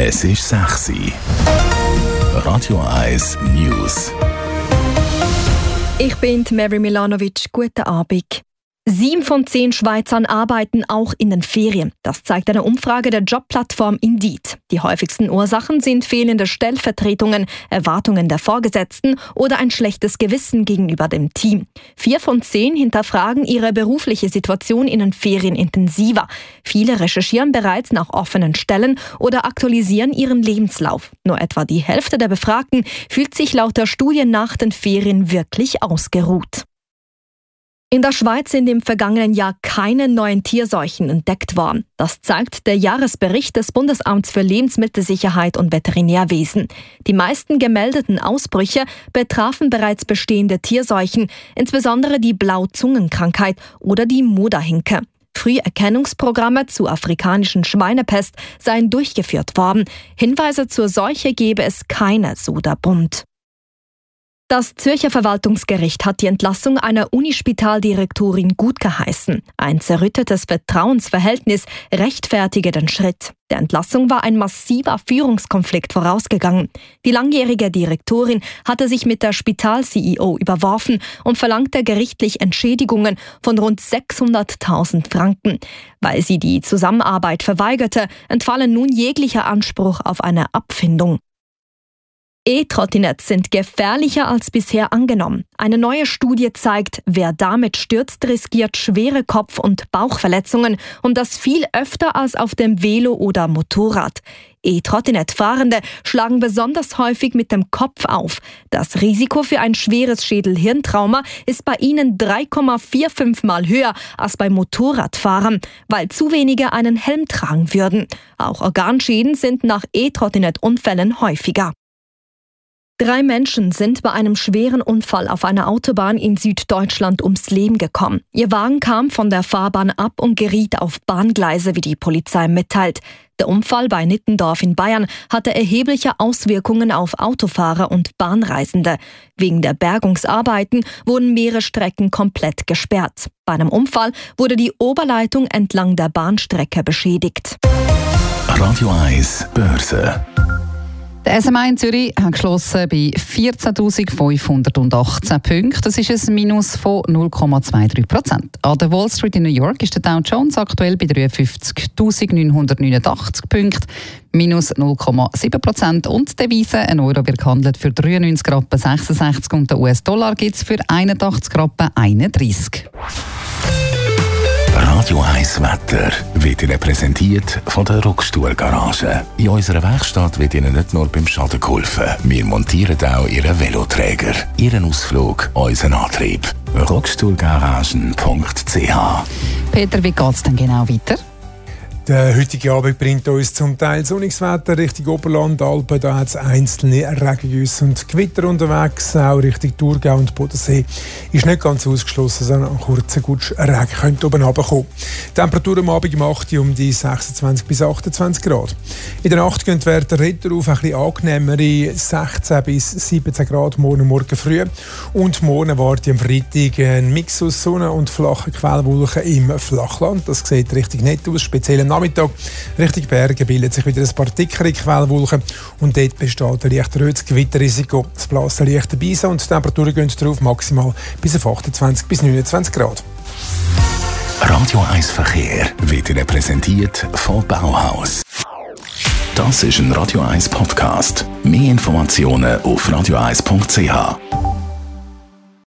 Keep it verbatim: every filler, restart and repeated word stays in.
Es ist sechs Uhr. Radio eins News. Ich bin Mary Milanovic. Guten Abend. Sieben von zehn Schweizern arbeiten auch in den Ferien. Das zeigt eine Umfrage der Jobplattform Indeed. Die häufigsten Ursachen sind fehlende Stellvertretungen, Erwartungen der Vorgesetzten oder ein schlechtes Gewissen gegenüber dem Team. Vier von zehn hinterfragen ihre berufliche Situation in den Ferien intensiver. Viele recherchieren bereits nach offenen Stellen oder aktualisieren ihren Lebenslauf. Nur etwa die Hälfte der Befragten fühlt sich laut der Studie nach den Ferien wirklich ausgeruht. In der Schweiz sind im vergangenen Jahr keine neuen Tierseuchen entdeckt worden. Das zeigt der Jahresbericht des Bundesamts für Lebensmittelsicherheit und Veterinärwesen. Die meisten gemeldeten Ausbrüche betrafen bereits bestehende Tierseuchen, insbesondere die Blauzungenkrankheit oder die Moderhinke. Früherkennungsprogramme zur afrikanischen Schweinepest seien durchgeführt worden. Hinweise zur Seuche gebe es keine, so der Bund. Das Zürcher Verwaltungsgericht hat die Entlassung einer Unispitaldirektorin gutgeheißen. Ein zerrüttetes Vertrauensverhältnis rechtfertige den Schritt. Der Entlassung war ein massiver Führungskonflikt vorausgegangen. Die langjährige Direktorin hatte sich mit der Spital-C E O überworfen und verlangte gerichtlich Entschädigungen von rund sechshunderttausend Franken. Weil sie die Zusammenarbeit verweigerte, entfalle nun jeglicher Anspruch auf eine Abfindung. E-Trottinetts sind gefährlicher als bisher angenommen. Eine neue Studie zeigt, wer damit stürzt, riskiert schwere Kopf- und Bauchverletzungen und das viel öfter als auf dem Velo oder Motorrad. E-Trottinett-Fahrende schlagen besonders häufig mit dem Kopf auf. Das Risiko für ein schweres Schädel-Hirntrauma ist bei ihnen drei Komma fünfundvierzig Mal höher als bei Motorradfahrern, weil zu wenige einen Helm tragen würden. Auch Organschäden sind nach E-Trottinett-Unfällen häufiger. Drei Menschen sind bei einem schweren Unfall auf einer Autobahn in Süddeutschland ums Leben gekommen. Ihr Wagen kam von der Fahrbahn ab und geriet auf Bahngleise, wie die Polizei mitteilt. Der Unfall bei Nittendorf in Bayern hatte erhebliche Auswirkungen auf Autofahrer und Bahnreisende. Wegen der Bergungsarbeiten wurden mehrere Strecken komplett gesperrt. Bei einem Unfall wurde die Oberleitung entlang der Bahnstrecke beschädigt. Radio eins Börse. Der S M I in Zürich hat geschlossen bei vierzehntausendfünfhundertachtzehn Punkten. Das ist ein Minus von null Komma dreiundzwanzig Prozent. An der Wall Street in New York ist der Dow Jones aktuell bei dreiundfünfzigtausendneunhundertneunundachtzig Punkten, minus null Komma sieben Prozent. Und die Devise, ein Euro wird gehandelt für dreiundneunzig Rappen sechsundsechzig und der U S-Dollar gibt es für einundachtzig Rappen einunddreißig. Radio eins Wetter wird Ihnen präsentiert von der Rockstuhl-Garage. In unserer Werkstatt wird Ihnen nicht nur beim Schaden geholfen. Wir montieren auch Ihren Veloträger, Ihren Ausflug, unseren Antrieb. rockstuhlgaragen punkt c h. Peter, wie geht es denn genau weiter? Der heutige Abend bringt uns zum Teil sonniges Wetter Richtung Oberland, Alpen. Da hat es einzelne Regengüsse und Gewitter unterwegs. Auch Richtung Thurgau und Bodensee ist nicht ganz ausgeschlossen, sondern ein kurzer Regen könnte oben runterkommen. Die Temperatur am Abend um acht Uhr um die sechsundzwanzig bis achtundzwanzig Grad. In der Nacht gehen die Werte retour auf ein bisschen angenehmere sechzehn bis siebzehn Grad morgen und morgen früh. Und morgen erwartet am Freitag ein Mix aus Sonne und flachen Quellwolken im Flachland. Das sieht richtig nett aus, speziell am Nachmittag Richtung Berge bildet sich wieder ein paar dickere Quellwolken und dort besteht ein leicht erhöhtes Gewitterrisiko. Es bläst ein leichter Brise und die Temperaturen gehen drauf maximal bis auf achtundzwanzig bis neunundzwanzig Grad. Radio eins Verkehr wird Ihnen präsentiert von Bauhaus. Das ist ein Radio eins Podcast. Mehr Informationen auf radio eins punkt c h.